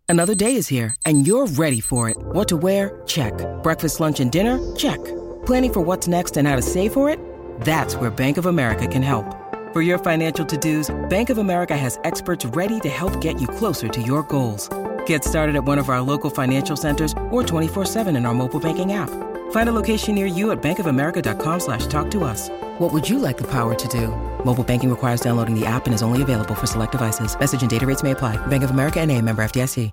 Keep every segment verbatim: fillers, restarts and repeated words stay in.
Another day is here, and you're ready for it. What to wear? Check. Breakfast, lunch, and dinner? Check. Planning for what's next and how to save for it? That's where Bank of America can help. For your financial to-dos, Bank of America has experts ready to help get you closer to your goals. Get started at one of our local financial centers or twenty-four seven in our mobile banking app. Find a location near you at bankofamerica.com slash talk to us. What would you like the power to do? Mobile banking requires downloading the app and is only available for select devices. Message and data rates may apply. Bank of America N A, member F D I C.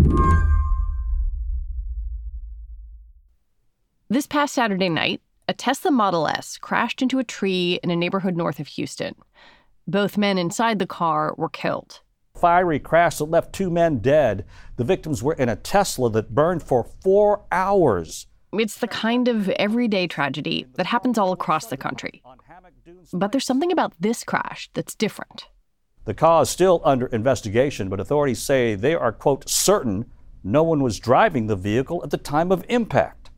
This past Saturday night, a Tesla Model S crashed into a tree in a neighborhood north of Houston. Both men inside the car were killed. Fiery crash that left two men dead. The victims were in a Tesla that burned for four hours. It's the kind of everyday tragedy that happens all across the country. But there's something about this crash that's different. The cause still under investigation, but authorities say they are, quote, certain no one was driving the vehicle at the time of impact.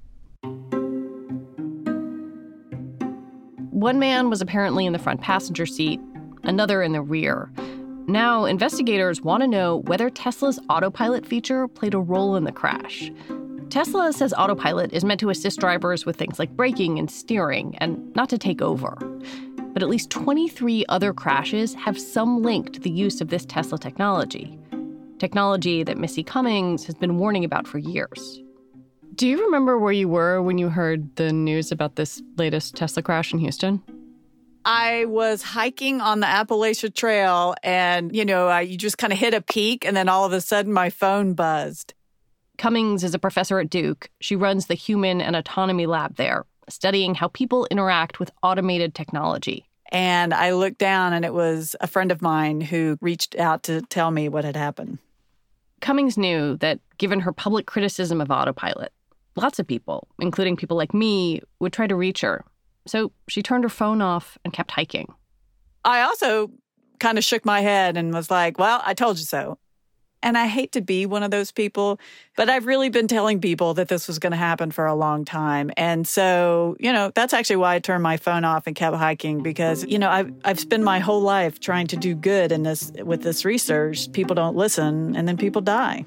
One man was apparently in the front passenger seat, another in the rear. Now, investigators want to know whether Tesla's autopilot feature played a role in the crash. Tesla says autopilot is meant to assist drivers with things like braking and steering and not to take over. But at least twenty-three other crashes have some link to the use of this Tesla technology. Technology that Missy Cummings has been warning about for years. Do you remember where you were when you heard the news about this latest Tesla crash in Houston? I was hiking on the Appalachia Trail and, you know, I, you just kind of hit a peak and then all of a sudden my phone buzzed. Cummings is a professor at Duke. She runs the Human and Autonomy Lab there, studying how people interact with automated technology. And I looked down and it was a friend of mine who reached out to tell me what had happened. Cummings knew that given her public criticism of autopilot, lots of people, including people like me, would try to reach her. So she turned her phone off and kept hiking. I also kind of shook my head and was like, well, I told you so. And I hate to be one of those people, but I've really been telling people that this was going to happen for a long time. And so, you know, that's actually why I turned my phone off and kept hiking, because, you know, I've, I've spent my whole life trying to do good in this with this research. People don't listen, and then people die.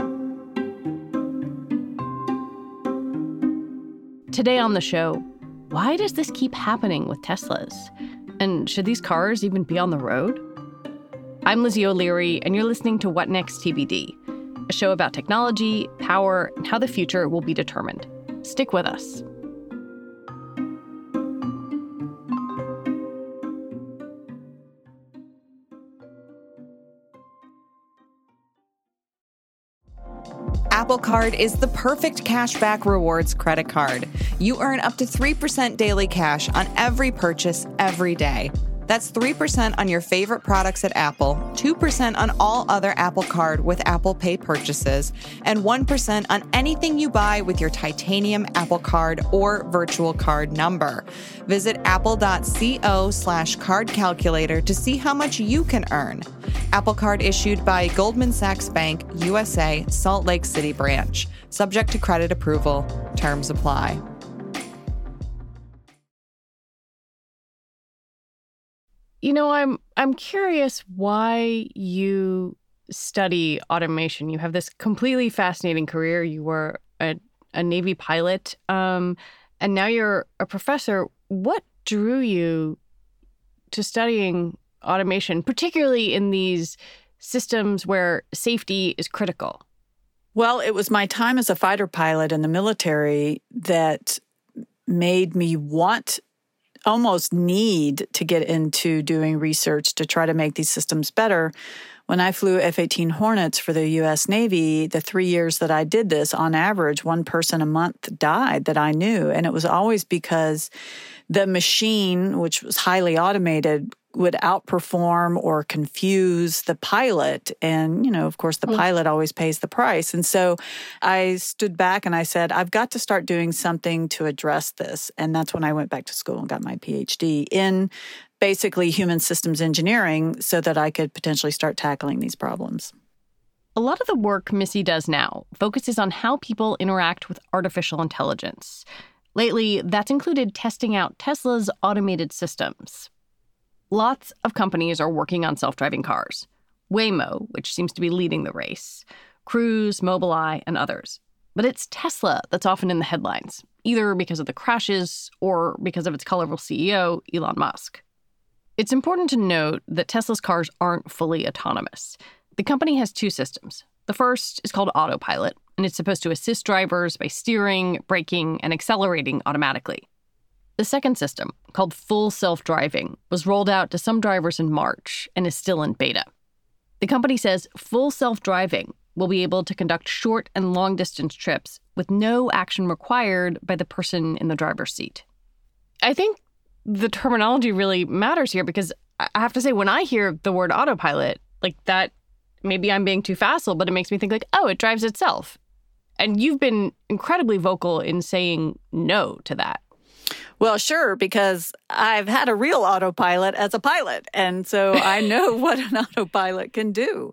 Today on the show, why does this keep happening with Teslas? And should these cars even be on the road? I'm Lizzie O'Leary, and you're listening to What Next T B D, a show about technology, power, and how the future will be determined. Stick with us. Apple Card is the perfect cashback rewards credit card. You earn up to three percent daily cash on every purchase every day. That's three percent on your favorite products at Apple, two percent on all other Apple Card with Apple Pay purchases, and one percent on anything you buy with your titanium Apple Card or virtual card number. Visit apple.co slash card calculator to see how much you can earn. Apple Card issued by Goldman Sachs Bank, U S A, Salt Lake City branch. Subject to credit approval. Terms apply. You know, I'm I'm curious why you study automation. You have this completely fascinating career. You were a, a Navy pilot, um, and now you're a professor. What drew you to studying automation, particularly in these systems where safety is critical? Well, it was my time as a fighter pilot in the military that made me want almost need to get into doing research to try to make these systems better. When I flew F eighteen Hornets for the U S Navy, the three years that I did this, on average, one person a month died that I knew. And it was always because the machine, which was highly automated, would outperform or confuse the pilot. And, you know, of course, the mm. pilot always pays the price. And so I stood back and I said, I've got to start doing something to address this. And that's when I went back to school and got my P H D in basically human systems engineering so that I could potentially start tackling these problems. A lot of the work Missy does now focuses on how people interact with artificial intelligence. Lately, that's included testing out Tesla's automated systems. Lots of companies are working on self-driving cars. Waymo, which seems to be leading the race. Cruise, Mobileye, and others. But it's Tesla that's often in the headlines, either because of the crashes or because of its colorful C E O, Elon Musk. It's important to note that Tesla's cars aren't fully autonomous. The company has two systems. The first is called Autopilot, and it's supposed to assist drivers by steering, braking, and accelerating automatically. The second system, called Full Self-Driving, was rolled out to some drivers in March and is still in beta. The company says Full Self-Driving will be able to conduct short and long-distance trips with no action required by the person in the driver's seat. I think the terminology really matters here because I have to say, when I hear the word autopilot, like that, maybe I'm being too facile, but it makes me think like, oh, it drives itself. And you've been incredibly vocal in saying no to that. Well, sure, because I've had a real autopilot as a pilot. And so I know what an autopilot can do.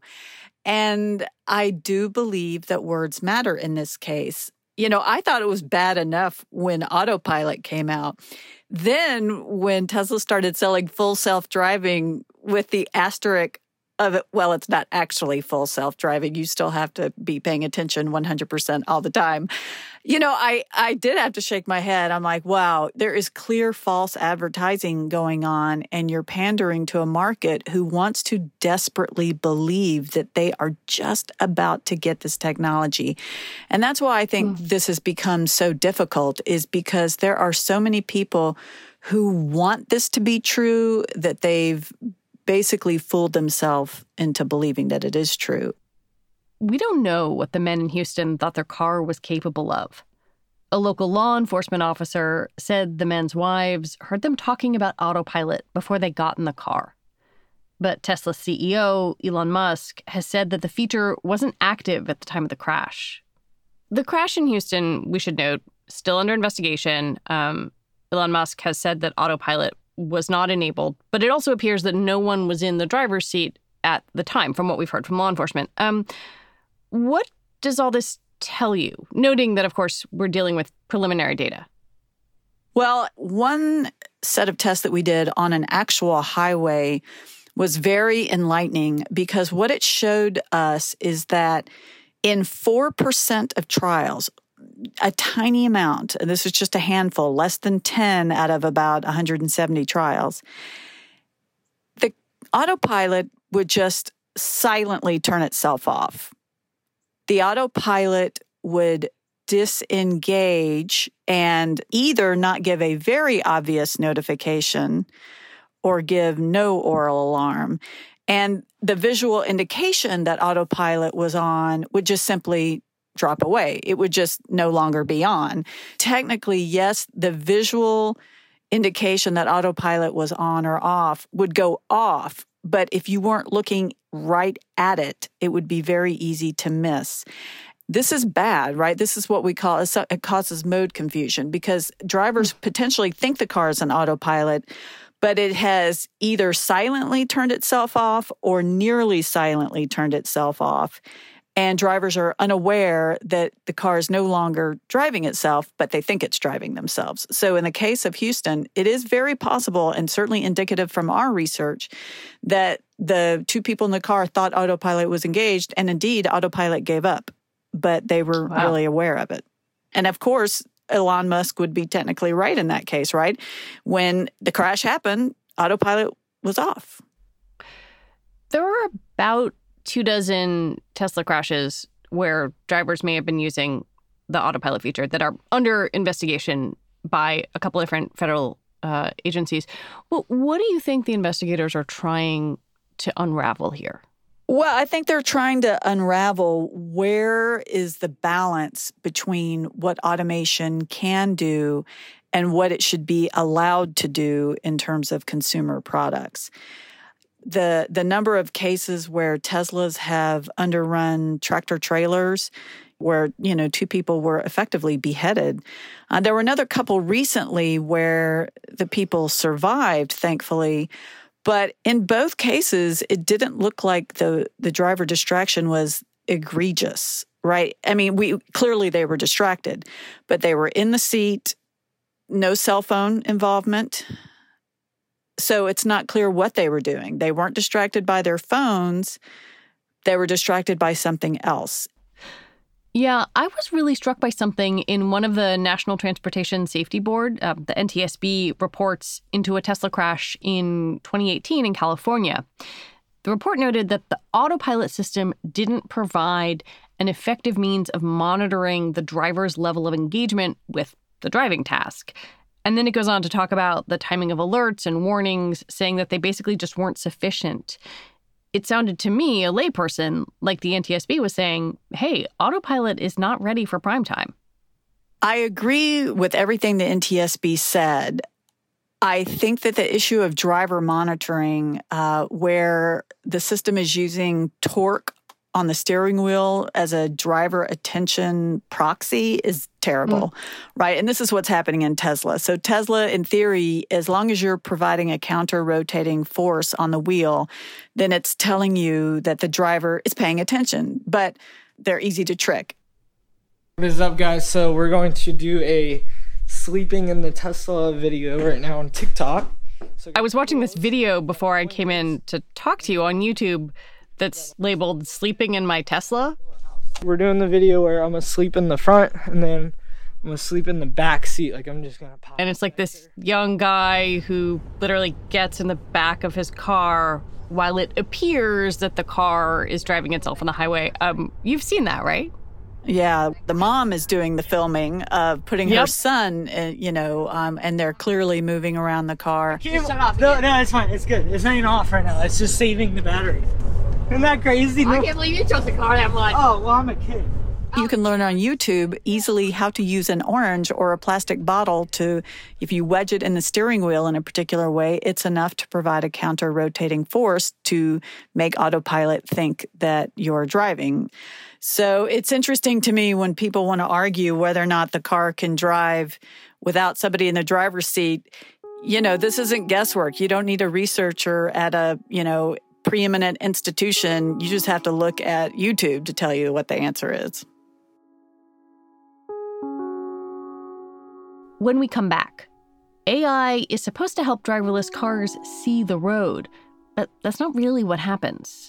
And I do believe that words matter in this case. You know, I thought it was bad enough when Autopilot came out. Then when Tesla started selling full self-driving with the asterisk of it, well, it's not actually full self-driving. You still have to be paying attention one hundred percent all the time. You know, I, I did have to shake my head. I'm like, wow, there is clear false advertising going on, and you're pandering to a market who wants to desperately believe that they are just about to get this technology. And that's why I think mm. this has become so difficult, is because there are so many people who want this to be true that they've basically fooled themselves into believing that it is true. We don't know what the men in Houston thought their car was capable of. A local law enforcement officer said the men's wives heard them talking about autopilot before they got in the car. But Tesla's C E O, Elon Musk, has said that the feature wasn't active at the time of the crash. The crash in Houston, we should note, still under investigation. Um, Elon Musk has said that autopilot was not enabled, but it also appears that no one was in the driver's seat at the time, from what we've heard from law enforcement. Um, what does all this tell you? Noting that, of course, we're dealing with preliminary data. Well, one set of tests that we did on an actual highway was very enlightening, because what it showed us is that in four percent of trials, a tiny amount, and this is just a handful, less than ten out of about one hundred seventy trials, the autopilot would just silently turn itself off. The autopilot would disengage and either not give a very obvious notification or give no oral alarm. And the visual indication that autopilot was on would just simply drop away. It would just no longer be on. Technically, yes, the visual indication that autopilot was on or off would go off, but if you weren't looking right at it, it would be very easy to miss. This is bad, right? This is what we call, it causes mode confusion, because drivers potentially think the car is an autopilot, but it has either silently turned itself off or nearly silently turned itself off. And drivers are unaware that the car is no longer driving itself, but they think it's driving themselves. So in the case of Houston, it is very possible, and certainly indicative from our research, that the two people in the car thought autopilot was engaged, and indeed autopilot gave up, but they were wow. really aware of it. And of course, Elon Musk would be technically right in that case, right? When the crash happened, autopilot was off. There are about two dozen Tesla crashes where drivers may have been using the autopilot feature that are under investigation by a couple different federal uh, agencies. Well, what do you think the investigators are trying to unravel here? Well, I think they're trying to unravel where is the balance between what automation can do and what it should be allowed to do in terms of consumer products. The the number of cases where Teslas have underrun tractor trailers, where, you know, two people were effectively beheaded. Uh, there were another couple recently where the people survived, thankfully. But in both cases, it didn't look like the, the driver distraction was egregious, right? I mean, we clearly they were distracted, but they were in the seat, no cell phone involvement. So it's not clear what they were doing. They weren't distracted by their phones. They were distracted by something else. Yeah, I was really struck by something in one of the National Transportation Safety Board, uh, the N T S B, reports into a Tesla crash in twenty eighteen in California. The report noted that the autopilot system didn't provide an effective means of monitoring the driver's level of engagement with the driving task. And then it goes on to talk about the timing of alerts and warnings, saying that they basically just weren't sufficient. It sounded to me, a layperson, like the N T S B was saying, hey, autopilot is not ready for prime time. I agree with everything the N T S B said. I think that the issue of driver monitoring, uh, where the system is using torque on the steering wheel as a driver attention proxy, is terrible, mm. right? And this is what's happening in Tesla. So Tesla, in theory, as long as you're providing a counter-rotating force on the wheel, then it's telling you that the driver is paying attention, but they're easy to trick. What is up, guys? So we're going to do a sleeping in the Tesla video right now on TikTok. So I was watching this video before I came in to talk to you on YouTube that's labeled Sleeping in My Tesla. We're doing the video where I'm asleep in the front and then I'm asleep in the back seat. Like I'm just gonna pop. And it's like this young guy who literally gets in the back of his car while it appears that the car is driving itself on the highway. Um, you've seen that, right? Yeah, the mom is doing the filming of putting yep. her son, uh, you know, um, and they're clearly moving around the car. Shut off no, no, it's fine. It's good. It's not even off right now. It's just saving the battery. Isn't that crazy? I can't believe you chose the car that much. Oh, well, I'm a kid. You can learn on YouTube easily how to use an orange or a plastic bottle to, if you wedge it in the steering wheel in a particular way, it's enough to provide a counter-rotating force to make autopilot think that you're driving. So it's interesting to me when people want to argue whether or not the car can drive without somebody in the driver's seat. You know, this isn't guesswork. You don't need a researcher at a, you know, preeminent institution. You just have to look at YouTube to tell you what the answer is. When we come back, A I is supposed to help driverless cars see the road, but that's not really what happens.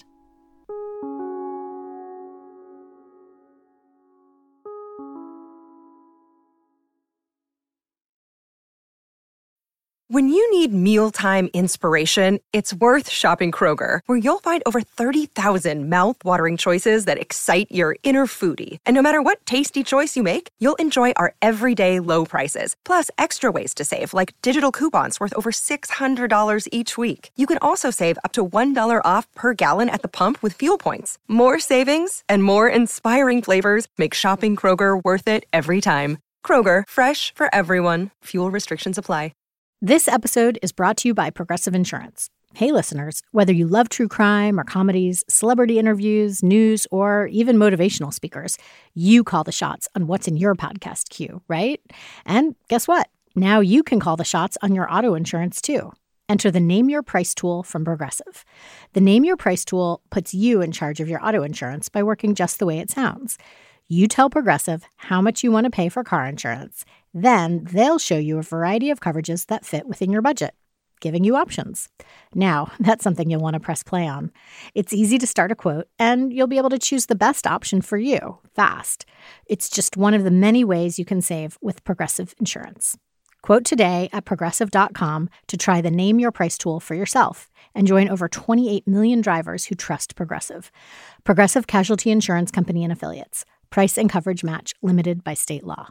When you need mealtime inspiration, it's worth shopping Kroger, where you'll find over thirty thousand mouth-watering choices that excite your inner foodie. And no matter what tasty choice you make, you'll enjoy our everyday low prices, plus extra ways to save, like digital coupons worth over six hundred dollars each week. You can also save up to one dollar off per gallon at the pump with fuel points. More savings and more inspiring flavors make shopping Kroger worth it every time. Kroger, fresh for everyone. Fuel restrictions apply. This episode is brought to you by Progressive Insurance. Hey, listeners, whether you love true crime or comedies, celebrity interviews, news, or even motivational speakers, you call the shots on what's in your podcast queue, right? And guess what? Now you can call the shots on your auto insurance, too. Enter the Name Your Price tool from Progressive. The Name Your Price tool puts you in charge of your auto insurance by working just the way it sounds. You tell Progressive how much you want to pay for car insurance. Then they'll show you a variety of coverages that fit within your budget, giving you options. Now, that's something you'll want to press play on. It's easy to start a quote, and you'll be able to choose the best option for you fast. It's just one of the many ways you can save with Progressive Insurance. Quote today at Progressive dot com to try the Name Your Price tool for yourself and join over twenty-eight million drivers who trust Progressive. Progressive Casualty Insurance Company and Affiliates. Price and coverage match limited by state law.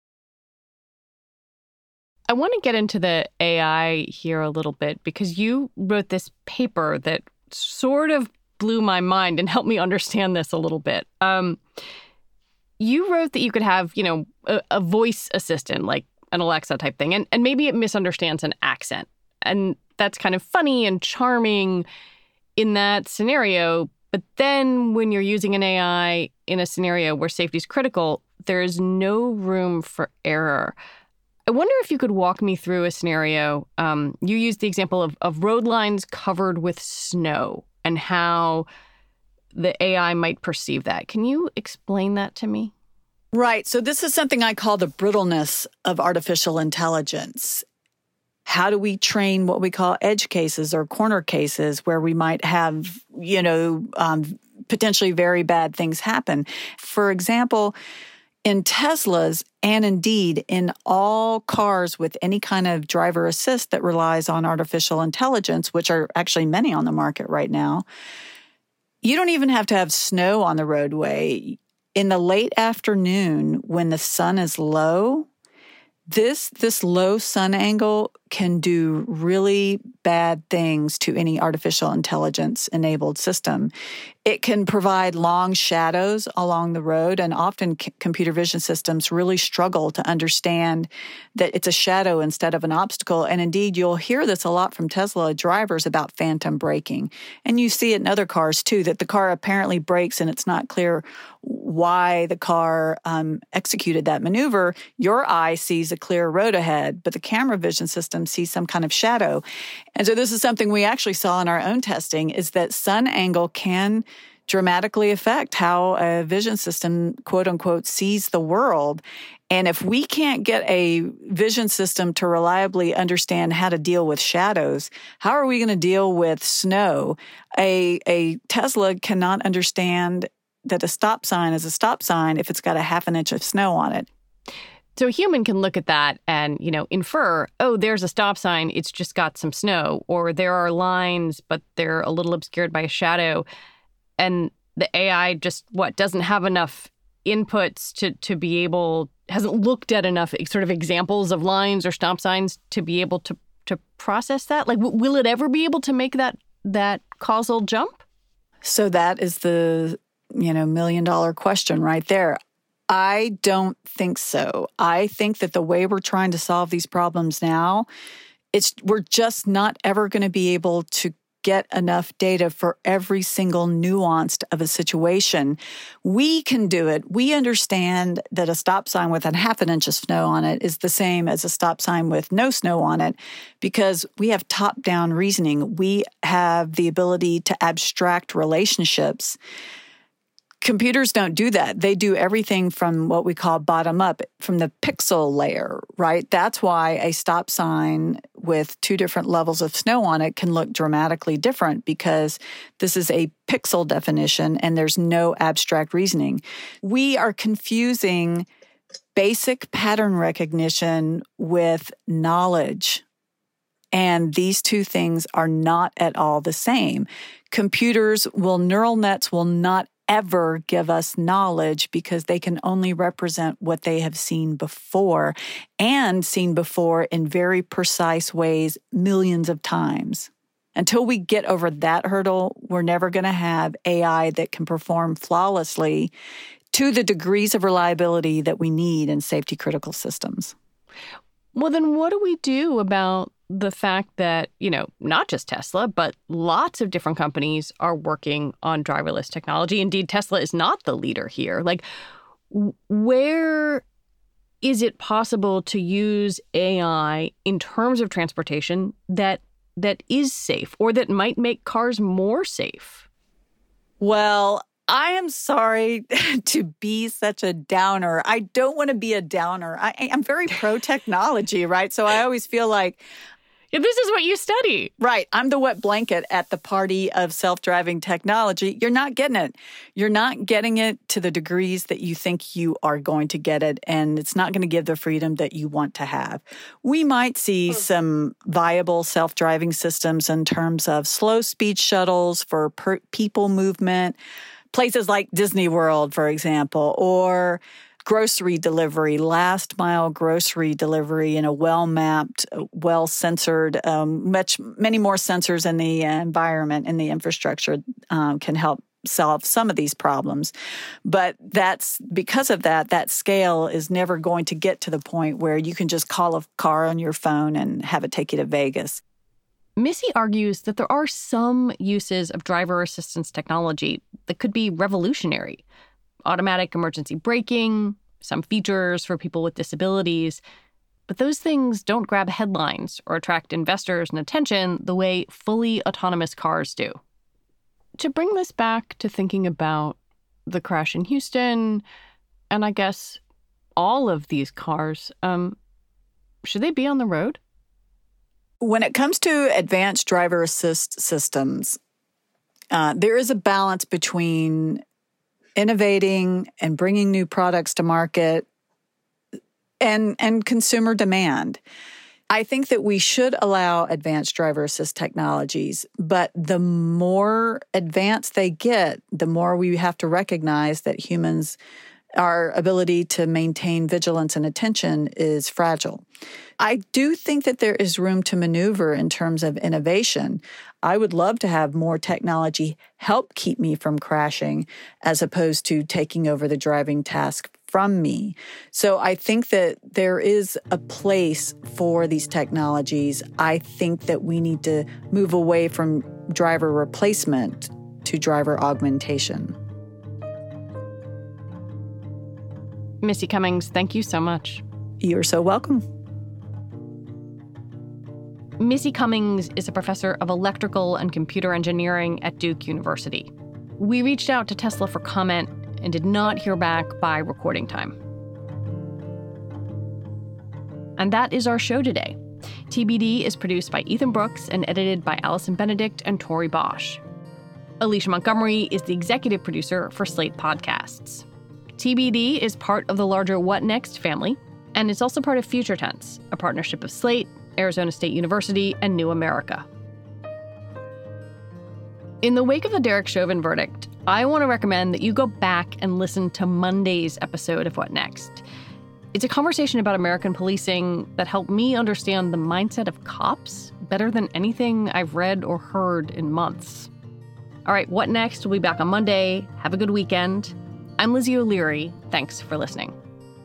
I want to get into the A I here a little bit because you wrote this paper that sort of blew my mind and helped me understand this a little bit. Um, you wrote that you could have, you know, a, a voice assistant, like an Alexa type thing, and, and maybe it misunderstands an accent. And that's kind of funny and charming in that scenario. But then when you're using an A I in a scenario where safety is critical, there is no room for error. I wonder if you could walk me through a scenario. Um, you used the example of, of road lines covered with snow and how the A I might perceive that. Can you explain that to me? Right. So this is something I call the brittleness of artificial intelligence. How do we train what we call edge cases or corner cases where we might have, you know, um, potentially very bad things happen. For example, in Teslas, and indeed in all cars with any kind of driver assist that relies on artificial intelligence, which are actually many on the market right now, you don't even have to have snow on the roadway. In the late afternoon, when the sun is low, this this low sun angle can do really bad things to any artificial intelligence-enabled system. It can provide long shadows along the road, and often c- computer vision systems really struggle to understand that it's a shadow instead of an obstacle. And indeed, you'll hear this a lot from Tesla drivers about phantom braking. And you see it in other cars too, that the car apparently brakes and it's not clear why the car um, executed that maneuver. Your eye sees a clear road ahead, but the camera vision system sees some kind of shadow. And so this is something we actually saw in our own testing, is that sun angle can dramatically affect how a vision system, quote unquote, sees the world. And if we can't get a vision system to reliably understand how to deal with shadows, how are we going to deal with snow? A, a Tesla cannot understand that a stop sign is a stop sign if it's got a half an inch of snow on it. So a human can look at that and, you know, infer, oh, there's a stop sign, it's just got some snow, or there are lines, but they're a little obscured by a shadow. And the A I just, what, doesn't have enough inputs to, to be able, hasn't looked at enough sort of examples of lines or stop signs to be able to, to process that? Like, w- will it ever be able to make that that causal jump? So that is the, you know, million dollar question right there. I don't think so. I think that the way we're trying to solve these problems now, it's we're just not ever going to be able to get enough data for every single nuance of a situation. We can do it. We understand that a stop sign with a half an inch of snow on it is the same as a stop sign with no snow on it because we have top-down reasoning. We have the ability to abstract relationships. Computers don't do that. They do everything from what we call bottom up, from the pixel layer, right? That's why a stop sign with two different levels of snow on it can look dramatically different because this is a pixel definition and there's no abstract reasoning. We are confusing basic pattern recognition with knowledge. And these two things are not at all the same. Computers will, neural nets will not ever give us knowledge because they can only represent what they have seen before and seen before in very precise ways millions of times. Until we get over that hurdle, we're never going to have A I that can perform flawlessly to the degrees of reliability that we need in safety critical systems. Well, then what do we do about the fact that, you know, not just Tesla, but lots of different companies are working on driverless technology? Indeed, Tesla is not the leader here. Like, where is it possible to use A I in terms of transportation that that is safe or that might make cars more safe? Well, I am sorry to be such a downer. I don't want to be a downer. I, I'm very pro-technology, right? So I always feel like, yeah, this is what you study. Right. I'm the wet blanket at the party of self-driving technology. You're not getting it. You're not getting it to the degrees that you think you are going to get it, and it's not going to give the freedom that you want to have. We might see oh. some viable self-driving systems in terms of slow-speed shuttles for per- people movement, places like Disney World, for example, or grocery delivery, last mile grocery delivery in a well-mapped, well-censored, um, much many more sensors in the environment and the infrastructure um, can help solve some of these problems. But that's because of that, that scale is never going to get to the point where you can just call a car on your phone and have it take you to Vegas. Missy argues that there are some uses of driver assistance technology that could be revolutionary. Automatic emergency braking, some features for people with disabilities. But those things don't grab headlines or attract investors and attention the way fully autonomous cars do. To bring this back to thinking about the crash in Houston, and I guess all of these cars, um, should they be on the road? When it comes to advanced driver assist systems, Uh, there is a balance between innovating and bringing new products to market and, and consumer demand. I think that we should allow advanced driver assist technologies, but the more advanced they get, the more we have to recognize that humans, our ability to maintain vigilance and attention is fragile. I do think that there is room to maneuver in terms of innovation. I would love to have more technology help keep me from crashing as opposed to taking over the driving task from me. So I think that there is a place for these technologies. I think that we need to move away from driver replacement to driver augmentation. Missy Cummings, thank you so much. You're so welcome. Missy Cummings is a professor of electrical and computer engineering at Duke University. We reached out to Tesla for comment and did not hear back by recording time. And that is our show today. T B D is produced by Ethan Brooks and edited by Allison Benedict and Tori Bosch. Alicia Montgomery is the executive producer for Slate Podcasts. T B D is part of the larger What Next family, and it's also part of Future Tense, a partnership of Slate, Arizona State University, and New America. In the wake of the Derek Chauvin verdict, I want to recommend that you go back and listen to Monday's episode of What Next. It's a conversation about American policing that helped me understand the mindset of cops better than anything I've read or heard in months. All right, What Next? We'll be back on Monday. Have a good weekend. I'm Lizzie O'Leary. Thanks for listening.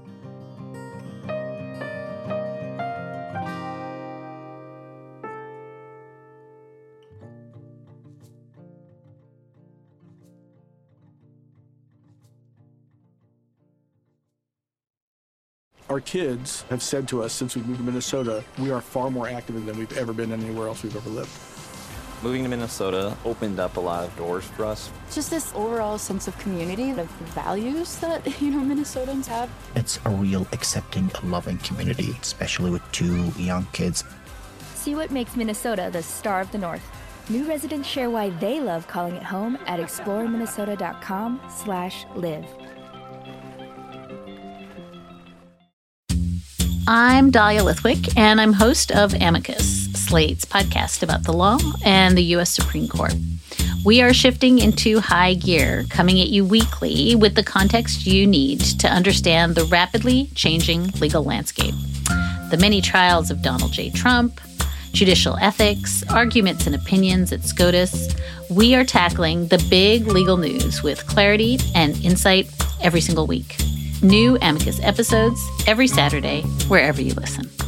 Our kids have said to us since we moved to Minnesota, we are far more active than we've ever been anywhere else we've ever lived. Moving to Minnesota opened up a lot of doors for us. Just this overall sense of community, of values that, you know, Minnesotans have. It's a real accepting, loving community, especially with two young kids. See what makes Minnesota the star of the North. New residents share why they love calling it home at explore minnesota dot com slash live. I'm Dahlia Lithwick, and I'm host of Amicus, Slate's podcast about the law and the U S Supreme Court. We are shifting into high gear, coming at you weekly with the context you need to understand the rapidly changing legal landscape. The many trials of Donald J. Trump, judicial ethics, arguments and opinions at SCOTUS. We are tackling the big legal news with clarity and insight every single week. New Amicus episodes every Saturday, wherever you listen.